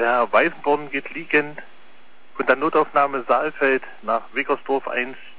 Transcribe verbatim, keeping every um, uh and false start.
Der Herr Weißenborn geht liegend von der Notaufnahme Saalfeld nach Wickersdorf eins